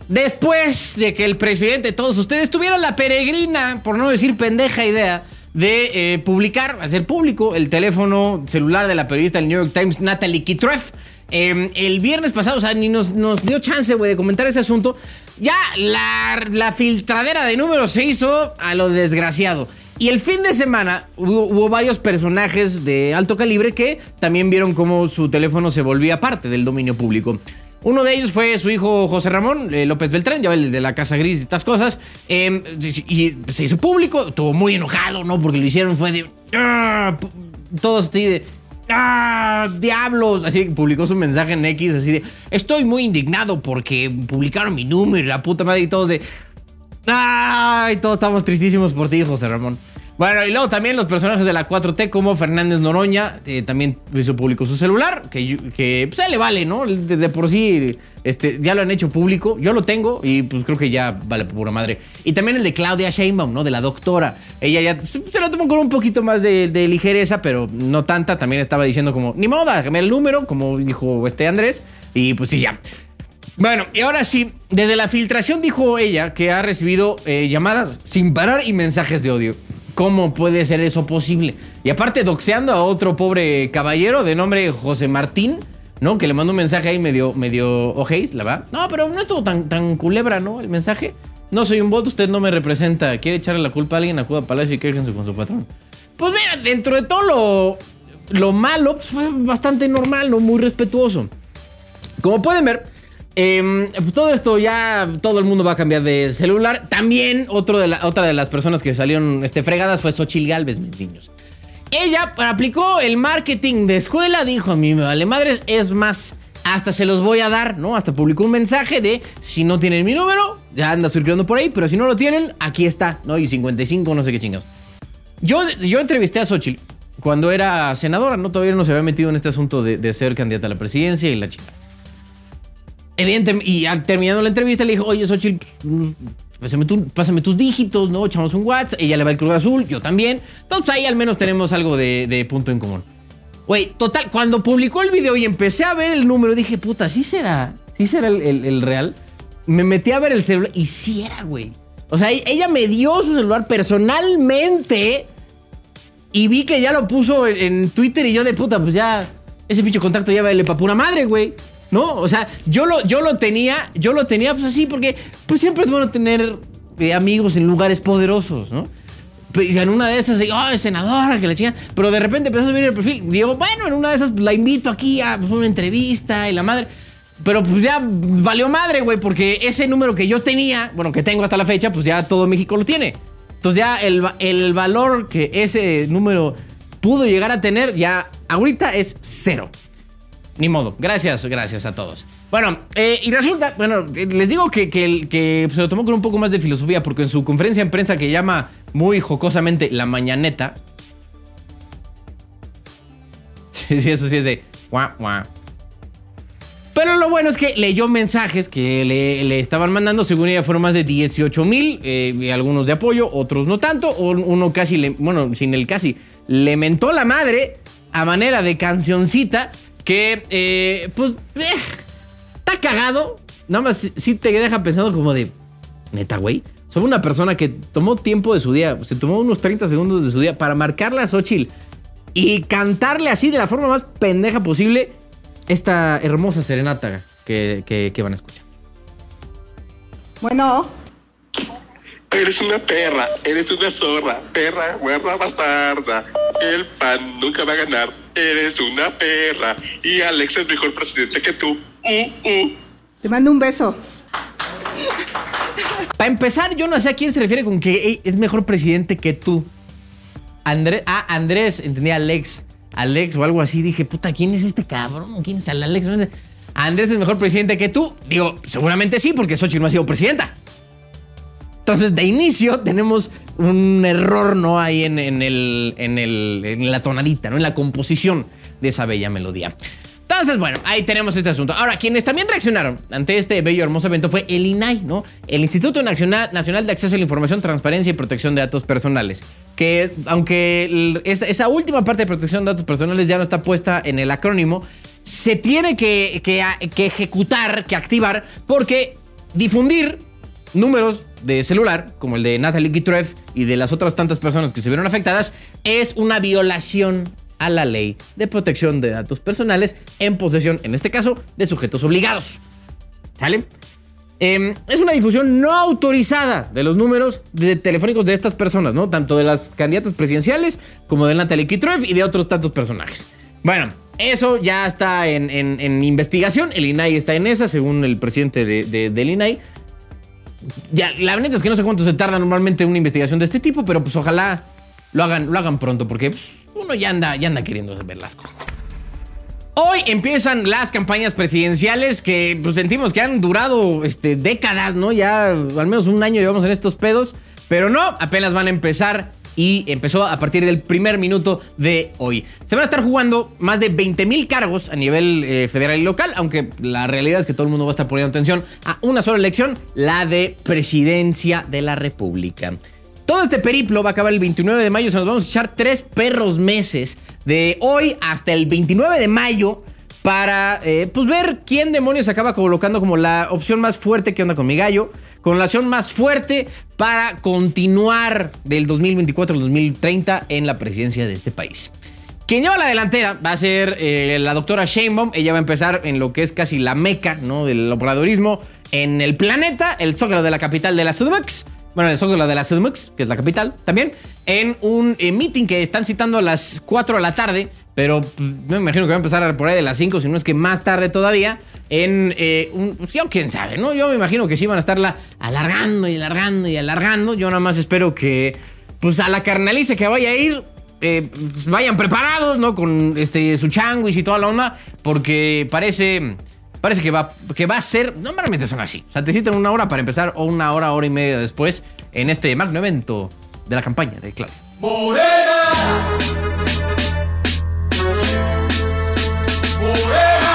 Después de que el presidente, todos ustedes, tuvieran la peregrina, por no decir pendeja idea, de publicar, hacer público el teléfono celular de la periodista del New York Times, Natalie Kitreff. El viernes pasado, o sea, ni nos dio chance, güey, de comentar ese asunto. Ya la filtradera de números se hizo a lo desgraciado. Y el fin de semana hubo varios personajes de alto calibre que también vieron cómo su teléfono se volvía parte del dominio público. Uno de ellos fue su hijo José Ramón López Beltrán, ya el de la Casa Gris y estas cosas. Y se hizo público, estuvo muy enojado, ¿no? Porque lo hicieron, fue de... todos así de... diablos. Así publicó su mensaje en X, así de... Estoy muy indignado porque publicaron mi número y la puta madre, y todos de... ¡ay! Todos estamos tristísimos por ti, José Ramón. Bueno, y luego también los personajes de la 4T como Fernández Noroña, también hizo público su celular, que pues le vale, ¿no? De por sí ya lo han hecho público, yo lo tengo y pues creo que ya vale por pura madre. Y también el de Claudia Sheinbaum, ¿no? De la doctora. Ella ya se lo tomó con un poquito más de ligereza, pero no tanta. También estaba diciendo como, ni modo, déjame el número, como dijo Andrés, y pues sí, ya. Bueno, y ahora sí, desde la filtración dijo ella que ha recibido llamadas sin parar y mensajes de odio. ¿Cómo puede ser eso posible? Y aparte doxeando a otro pobre caballero de nombre José Martín, ¿no? Que le mandó un mensaje ahí medio ojéis, la verdad. No, pero no estuvo tan culebra, ¿no? El mensaje. No soy un bot, usted no me representa. ¿Quiere echarle la culpa a alguien? Acuda a Palacio y quéjense con su patrón. Pues mira, dentro de todo lo malo, pues fue bastante normal, ¿no? Muy respetuoso. Como pueden ver... todo esto ya todo el mundo va a cambiar de celular. También otra de las personas que salieron fregadas fue Xochitl Gálvez, mis niños. Ella aplicó el marketing de escuela, dijo: a mí me vale madres, es más, hasta se los voy a dar, ¿no? Hasta publicó un mensaje de: si no tienen mi número, ya anda circulando por ahí, pero si no lo tienen, aquí está, ¿no? Y 55, no sé qué chingados. Yo entrevisté a Xochitl cuando era senadora, ¿no? Todavía no se había metido en este asunto de ser candidata a la presidencia y la chica. Evidentemente, y terminando la entrevista le dijo: oye, Xochitl, pásame tus dígitos, ¿no? Echamos un WhatsApp. Ella le va el Cruz Azul, yo también. Entonces ahí al menos tenemos algo de punto en común. Güey, total, cuando publicó el video y empecé a ver el número, dije, puta, ¿sí será el real? Me metí a ver el celular y sí era, güey. O sea, ella me dio su celular personalmente y vi que ya lo puso en Twitter y yo de puta, pues ya, ese pinche contacto ya vale pa' pura madre, güey. ¿No? O sea, yo lo tenía pues así porque pues siempre es bueno tener amigos en lugares poderosos, ¿no? Y en una de esas, senadora, que la chinga. Pero de repente empezó a subir el perfil. Digo, bueno, en una de esas la invito aquí a una entrevista y la madre. Pero pues ya valió madre, güey, porque ese número que yo tenía, bueno, que tengo hasta la fecha, pues ya todo México lo tiene. Entonces ya el valor que ese número pudo llegar a tener ya ahorita es 0. Ni modo, gracias a todos. Bueno, y resulta, bueno, les digo que se lo tomó con un poco más de filosofía, porque en su conferencia en prensa que llama muy jocosamente La Mañaneta. Sí, eso sí es de guau, guau. Pero lo bueno es que leyó mensajes que le estaban mandando. Según ella fueron más de 18,000, algunos de apoyo, otros no tanto. Uno casi, sin el casi, le mentó la madre a manera de cancioncita. Que, está cagado. Nada más sí te deja pensando como de, neta, güey. Soy una persona que tomó tiempo de su día, se tomó unos 30 segundos de su día para marcarle a Xochitl y cantarle así de la forma más pendeja posible esta hermosa serenata que van a escuchar. Bueno. Eres una perra, eres una zorra, perra, guarda bastarda. El PAN nunca va a ganar. Eres una perra y Alex es mejor presidente que tú. Te mando un beso. Para empezar, yo no sé a quién se refiere con que es mejor presidente que tú. Andrés, entendí, Alex o algo así. Dije, puta, ¿quién es este cabrón? ¿Quién es el Alex? Andrés es mejor presidente que tú. Digo, seguramente sí, porque Xochitl no ha sido presidenta. Entonces, de inicio, tenemos un error, ¿no? Ahí en la tonadita, ¿no? En la composición de esa bella melodía. Entonces, bueno, ahí tenemos este asunto. Ahora, quienes también reaccionaron ante este bello, hermoso evento fue el INAI, ¿no? El Instituto Nacional de Acceso a la Información, Transparencia y Protección de Datos Personales. Que, aunque esa última parte de protección de datos personales ya no está puesta en el acrónimo, se tiene que ejecutar, que activar, porque difundir números de celular, como el de Natalie Kitreff y de las otras tantas personas que se vieron afectadas, es una violación a la ley de protección de datos personales en posesión, en este caso, de sujetos obligados. ¿Sale? Es una difusión no autorizada de los números telefónicos de estas personas, ¿no? Tanto de las candidatas presidenciales como de Natalie Kitreff y de otros tantos personajes. Bueno, eso ya está en investigación. El INAI está en esa, según el presidente del INAI. Ya, la neta es que no sé cuánto se tarda normalmente una investigación de este tipo, pero pues ojalá lo hagan pronto, porque pues, uno ya anda queriendo ver las cosas. Hoy empiezan las campañas presidenciales que pues, sentimos que han durado décadas, ¿no? Ya al menos un año llevamos en estos pedos, pero no, apenas van a empezar y empezó a partir del primer minuto de hoy. Se van a estar jugando más de 20,000 cargos a nivel federal y local, aunque la realidad es que todo el mundo va a estar poniendo atención a una sola elección, la de presidencia de la República. Todo este periplo va a acabar el 29 de mayo. Se nos vamos a echar 3 perros meses de hoy hasta el 29 de mayo para pues ver quién demonios se acaba colocando como la opción más fuerte que onda con mi gallo, con la opción más fuerte para continuar del 2024 al 2030 en la presidencia de este país. Quien lleva la delantera va a ser la doctora Sheinbaum. Ella va a empezar en lo que es casi la meca, ¿no?, del obradorismo en el planeta, el zócalo de la capital de la CDMX. Bueno, el zócalo de la CDMX, que es la capital también, en un meeting que están citando a las 4 de la tarde, pero me imagino que va a empezar por ahí de las 5, si no es que más tarde todavía, pues yo quién sabe, ¿no? Yo me imagino que sí van a estarla alargando y alargando y alargando. Yo nada más espero que, pues a la carnaliza que vaya a ir, pues vayan preparados, ¿no? Con su changuis y toda la onda, porque parece que va a ser, normalmente son así. O sea, te citan una hora para empezar o una hora y media después en este magno evento de la campaña de Claudia. ¡Morena! ¡Morena!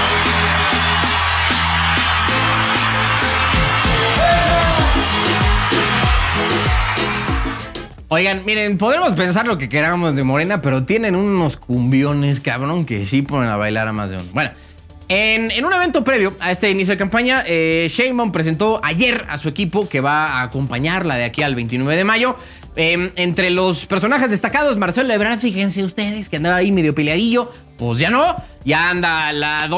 Oigan, miren, podremos pensar lo que queramos de Morena, pero tienen unos cumbiones, cabrón, que sí ponen a bailar a más de uno. Bueno, en un evento previo a este inicio de campaña, Sheinbaum presentó ayer a su equipo que va a acompañarla de aquí al 29 de mayo. Entre los personajes destacados, Marcelo Ebrard, fíjense ustedes que andaba ahí medio peleadillo, pues ya no, ya anda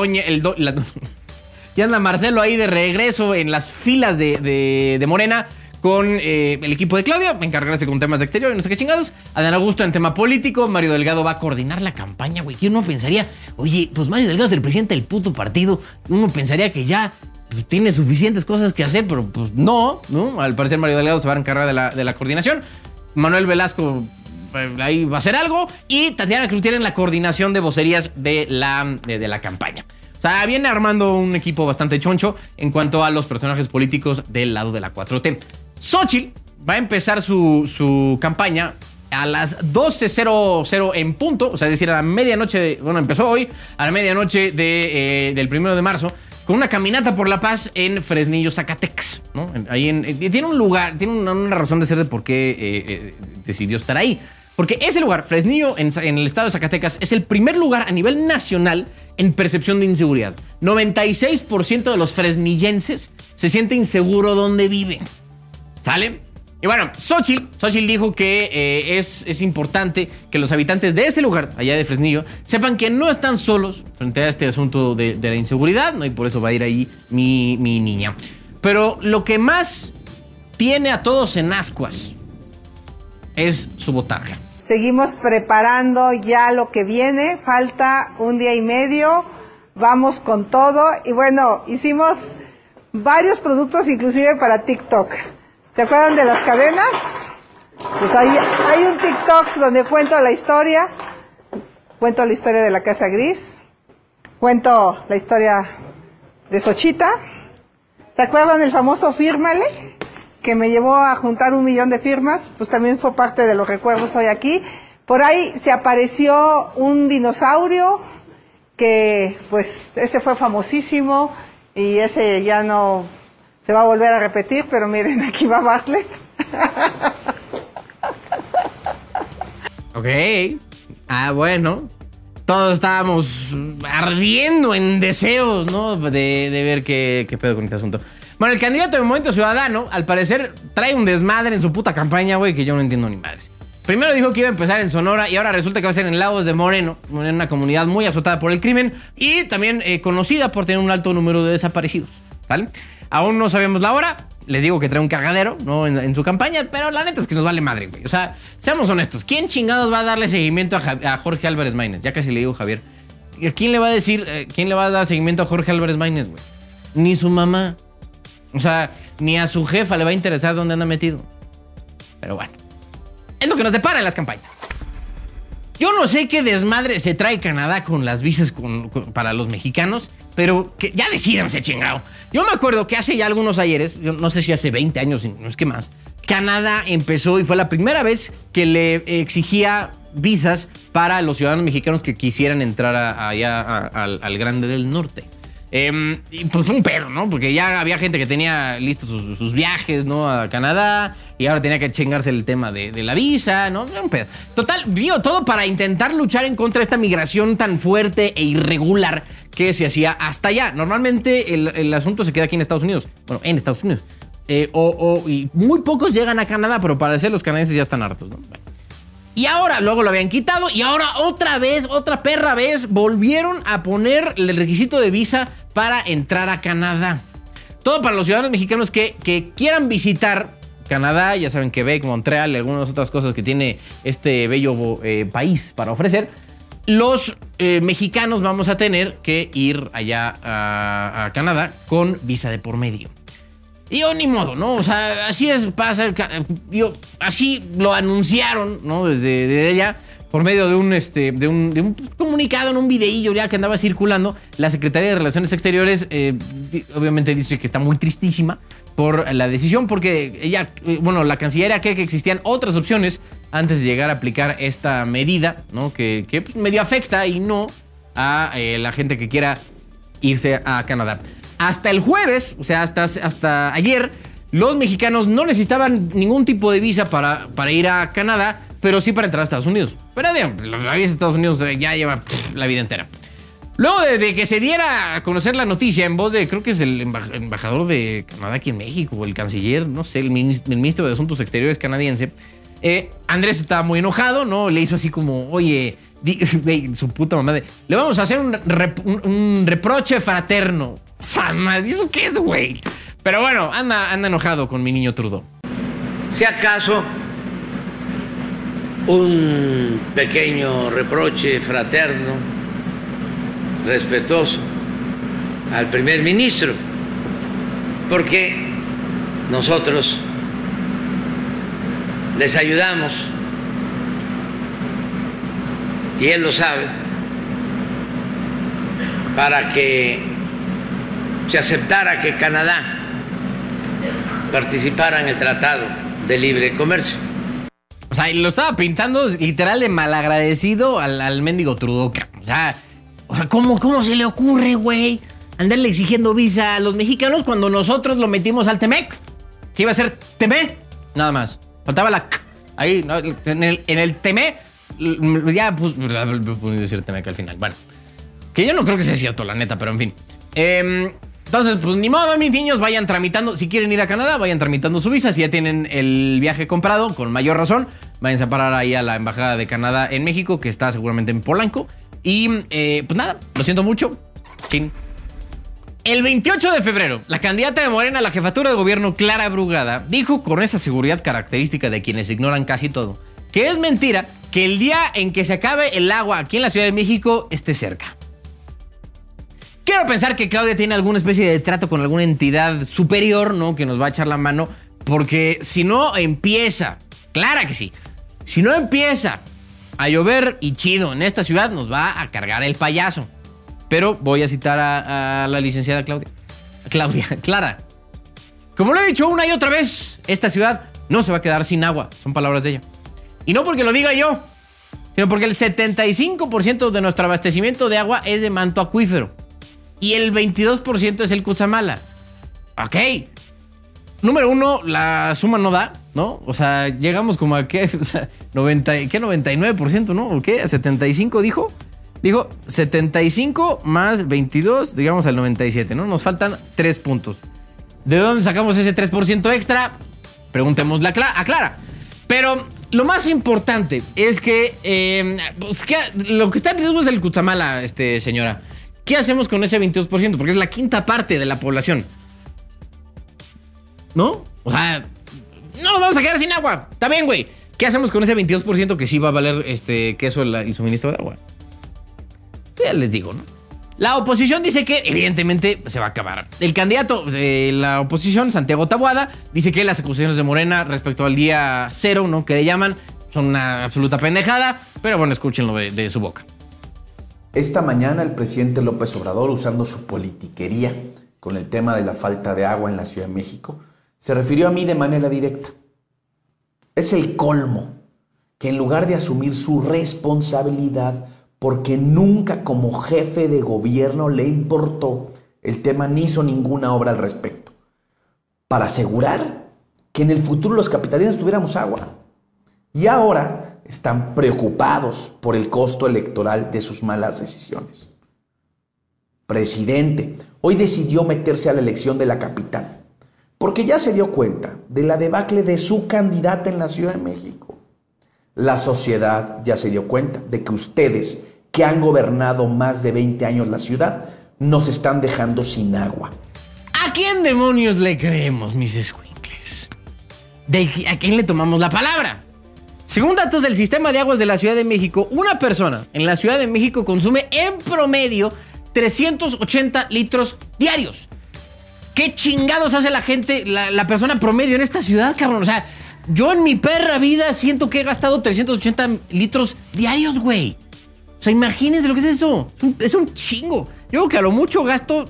ya anda Marcelo ahí de regreso en las filas de Morena con el equipo de Claudia, encargarse con temas de exterior y no sé qué chingados. Adán Augusto en tema político. Mario Delgado va a coordinar la campaña, güey. Que uno pensaría, oye, pues Mario Delgado es el presidente del puto partido. Uno pensaría que ya pues, tiene suficientes cosas que hacer, pero pues no. Al parecer Mario Delgado se va a encargar de la coordinación. Manuel Velasco ahí va a hacer algo. Y Tatiana Cloutier en la coordinación de vocerías de la campaña. O sea, viene armando un equipo bastante choncho en cuanto a los personajes políticos del lado de la 4T. Xochitl va a empezar su campaña a las 12:00 en punto, o sea, es decir, a la medianoche, empezó hoy, a la medianoche del 1 de marzo, con una caminata por la paz en Fresnillo, Zacatecas, ¿no? Tiene un lugar, tiene una razón de ser de por qué decidió estar ahí. Porque ese lugar, Fresnillo, en el estado de Zacatecas, es el primer lugar a nivel nacional en percepción de inseguridad. 96% de los fresnillenses se siente inseguro donde viven. ¿Sale? Y bueno, Xochitl dijo que es importante que los habitantes de ese lugar, allá de Fresnillo, sepan que no están solos frente a este asunto de la inseguridad, ¿no? Y por eso va a ir ahí mi niña. Pero lo que más tiene a todos en ascuas es su botarga. Seguimos preparando ya lo que viene, falta un día y medio, vamos con todo. Y bueno, hicimos varios productos inclusive para TikTok. ¿Se acuerdan de las cadenas? Pues hay un TikTok donde cuento la historia de la Casa Gris, cuento la historia de Xochitl. ¿Se acuerdan del famoso Fírmale? Que me llevó a juntar 1 millón de firmas, pues también fue parte de los recuerdos hoy aquí. Por ahí se apareció un dinosaurio, que pues ese fue famosísimo, y ese ya no se va a volver a repetir, pero miren, aquí va Bartlett. Ok. Bueno. Todos estábamos ardiendo en deseos, ¿no? De ver qué pedo con este asunto. Bueno, el candidato de Movimiento Ciudadano, al parecer, trae un desmadre en su puta campaña, güey, que yo no entiendo ni madres. Primero dijo que iba a empezar en Sonora y ahora resulta que va a ser en Lagos de Moreno, en una comunidad muy azotada por el crimen y también conocida por tener un alto número de desaparecidos, ¿vale? Aún no sabemos la hora. Les digo que trae un cagadero, ¿no? En su campaña, pero la neta es que nos vale madre, güey. O sea, seamos honestos. ¿Quién chingados va a darle seguimiento a Jorge Álvarez Maínez? Ya casi le digo Javier. ¿Quién le va a decir, quién le va a dar seguimiento a Jorge Álvarez Maínez, güey? Ni su mamá. O sea, ni a su jefa le va a interesar dónde anda metido. Pero bueno. Es lo que nos depara en las campañas. Yo no sé qué desmadre se trae Canadá con las visas para los mexicanos, pero que ya decídanse, chingado. Yo me acuerdo que hace ya algunos ayeres, yo no sé si hace 20 años, no es que más, Canadá empezó y fue la primera vez que le exigía visas para los ciudadanos mexicanos que quisieran entrar allá al Grande del Norte. Y pues fue un pedo, ¿no? Porque ya había gente que tenía listos sus viajes, ¿no? A Canadá y ahora tenía que chingarse el tema de la visa, ¿no? Era un pedo. Total, vio todo para intentar luchar en contra de esta migración tan fuerte e irregular que se hacía hasta allá. Normalmente el asunto se queda aquí en Estados Unidos. Bueno, en Estados Unidos. Y muy pocos llegan a Canadá, pero para ser los canadienses ya están hartos, ¿no? Bueno. Y ahora, luego lo habían quitado y ahora otra perra vez, volvieron a poner el requisito de visa para entrar a Canadá. Todo para los ciudadanos mexicanos que quieran visitar Canadá, ya saben, Quebec, Montreal y algunas otras cosas que tiene este bello país para ofrecer. Los mexicanos vamos a tener que ir allá a Canadá con visa de por medio. Y yo ni modo, ¿no? O sea, así pasa. Así lo anunciaron, ¿no? Desde allá, por medio de un comunicado, en un videillo ya que andaba circulando. La Secretaría de Relaciones Exteriores, obviamente, dice que está muy tristísima por la decisión, porque ella, la canciller cree que existían otras opciones antes de llegar a aplicar esta medida, ¿no? Que pues, medio afecta y no a la gente que quiera irse a Canadá. Hasta el jueves, o sea, hasta ayer, los mexicanos no necesitaban ningún tipo de visa para ir a Canadá, pero sí para entrar a Estados Unidos. Pero digamos, la visa de Estados Unidos ya lleva la vida entera. Luego de que se diera a conocer la noticia en voz de, creo que es el embajador de Canadá aquí en México, o el canciller, no sé, el ministro de Asuntos Exteriores canadiense, Andrés estaba muy enojado, ¿no? Le hizo así como, oye, su puta mamá le vamos a hacer un reproche fraterno. ¿Y eso qué es, güey? Pero bueno, anda enojado con mi niño Trudeau. Si acaso un pequeño reproche fraterno, respetuoso al primer ministro, porque nosotros les ayudamos, y él lo sabe, para que se aceptara que Canadá participara en el Tratado de Libre Comercio. O sea, lo estaba pintando literal de malagradecido al mendigo Trudeau. O sea, ¿cómo se le ocurre, güey, andarle exigiendo visa a los mexicanos cuando nosotros lo metimos al TEMEC? ¿Qué iba a ser TEMEC? Nada más. Faltaba la K. Ahí, ¿no? En el TEMEC, ya pues, pude decir TEMEC al final. Bueno, que yo no creo que sea cierto, la neta, pero en fin. Entonces, pues ni modo, mis niños, vayan tramitando. Si quieren ir a Canadá, vayan tramitando su visa. Si ya tienen el viaje comprado, con mayor razón, váyanse a parar ahí a la Embajada de Canadá en México, que está seguramente en Polanco. Y pues nada, lo siento mucho. Chin. El 28 de febrero, la candidata de Morena a la jefatura de gobierno, Clara Brugada, dijo con esa seguridad característica de quienes ignoran casi todo, que es mentira que el día en que se acabe el agua aquí en la Ciudad de México esté cerca. Quiero pensar que Claudia tiene alguna especie de trato con alguna entidad superior, ¿no? Que nos va a echar la mano, porque si no empieza, clara que sí, si no empieza a llover y chido en esta ciudad, nos va a cargar el payaso. Pero voy a citar a la licenciada Clara. Como lo he dicho una y otra vez, esta ciudad no se va a quedar sin agua. Son palabras de ella. Y no porque lo diga yo, sino porque el 75% de nuestro abastecimiento de agua es de manto acuífero. Y el 22% es el Cutzamala. Ok. Número uno, la suma no da, ¿no? O sea, llegamos como a ¿qué? O sea, 99%, ¿no? ¿O qué? ¿A 75 dijo? Dijo 75 más 22, digamos al 97, ¿no? Nos faltan 3 puntos. ¿De dónde sacamos ese 3% extra? Preguntémosle a Clara. Pero lo más importante es que, lo que está en riesgo es el Cutzamala, señora. ¿Qué hacemos con ese 22%? Porque es la quinta parte de la población. ¿No? O sea, no nos vamos a quedar sin agua. Está bien, güey. ¿Qué hacemos con ese 22% que sí va a valer queso el suministro de agua? Ya les digo, ¿no? La oposición dice que evidentemente se va a acabar. El candidato de la oposición, Santiago Taboada, dice que las acusaciones de Morena respecto al día cero, ¿no?, que le llaman, son una absoluta pendejada. Pero bueno, escúchenlo de su boca. Esta mañana el presidente López Obrador, usando su politiquería con el tema de la falta de agua en la Ciudad de México, se refirió a mí de manera directa. Es el colmo que en lugar de asumir su responsabilidad, porque nunca como jefe de gobierno le importó el tema ni hizo ninguna obra al respecto, para asegurar que en el futuro los capitalinos tuviéramos agua. Y ahora están preocupados por el costo electoral de sus malas decisiones. Presidente, hoy decidió meterse a la elección de la capital, porque ya se dio cuenta de la debacle de su candidata en la Ciudad de México. La sociedad ya se dio cuenta de que ustedes, que han gobernado más de 20 años la ciudad, nos están dejando sin agua. ¿A quién demonios le creemos, mis escuincles? ¿A quién le tomamos la palabra? Según datos del Sistema de Aguas de la Ciudad de México, una persona en la Ciudad de México consume en promedio 380 litros diarios. ¿Qué chingados hace la gente, la persona promedio en esta ciudad, cabrón? O sea, yo en mi perra vida siento que he gastado 380 litros diarios, güey. O sea, imagínense lo que es eso. Es un chingo. Yo creo que a lo mucho gasto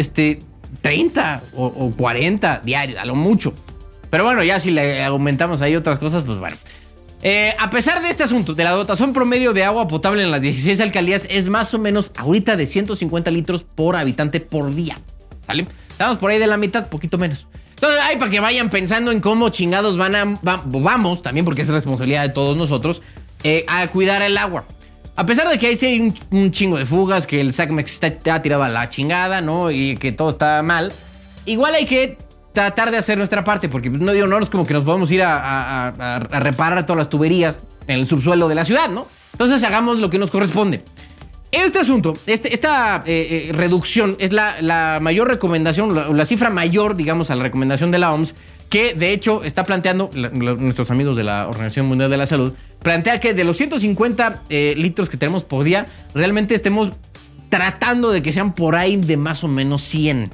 30 o 40 diarios, a lo mucho. Pero bueno, ya si le aumentamos ahí otras cosas, pues bueno. A pesar de este asunto, de la dotación promedio de agua potable en las 16 alcaldías es más o menos ahorita de 150 litros por habitante por día. ¿Vale? Estamos por ahí de la mitad, poquito menos. Entonces, para que vayan pensando en cómo chingados vamos, también porque es responsabilidad de todos nosotros, a cuidar el agua. A pesar de que hay un chingo de fugas, que el SACMEX está tirado a la chingada, ¿no? Y que todo está mal, igual hay que tratar de hacer nuestra parte, porque no es como que nos podemos ir a reparar todas las tuberías en el subsuelo de la ciudad, ¿no? Entonces hagamos lo que nos corresponde. Este asunto, esta reducción es la mayor recomendación, la cifra mayor, digamos, a la recomendación de la OMS, que de hecho está planteando, nuestros amigos de la Organización Mundial de la Salud, plantea que de los 150 litros que tenemos por día, realmente estemos tratando de que sean por ahí de más o menos 100.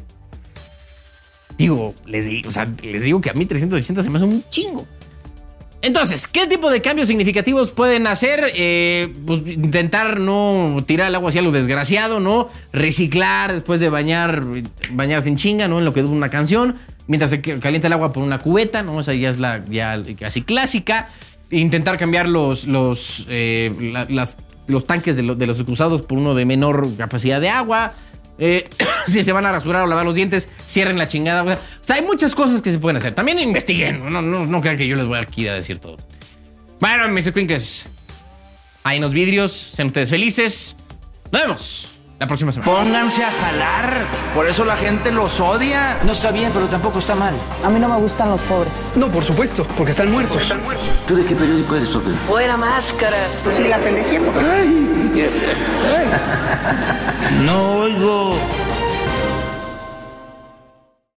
Les digo que a mí 380 se me hace un chingo. Entonces, ¿qué tipo de cambios significativos pueden hacer? Pues intentar no tirar el agua hacia lo desgraciado, ¿no? Reciclar después de bañarse en chinga, ¿no? En lo que dura una canción. Mientras se calienta el agua por una cubeta, ¿no? Esa ya es la casi clásica. Intentar cambiar los tanques de los usados por uno de menor capacidad de agua. Si se van a rasurar o lavar los dientes, cierren la chingada. O sea, hay muchas cosas que se pueden hacer. También investiguen. No crean que yo les voy aquí a decir todo. Bueno, mis escuincles, ahí en los vidrios. Sean ustedes felices. Nos vemos la próxima semana. Pónganse a jalar. Por eso la gente los odia. No está bien, pero tampoco está mal. A mí no me gustan los pobres. No, por supuesto, porque están muertos. ¿Tú de qué periódico eres, Pepe? Fuera máscaras. Sí, la pendejía. No oigo.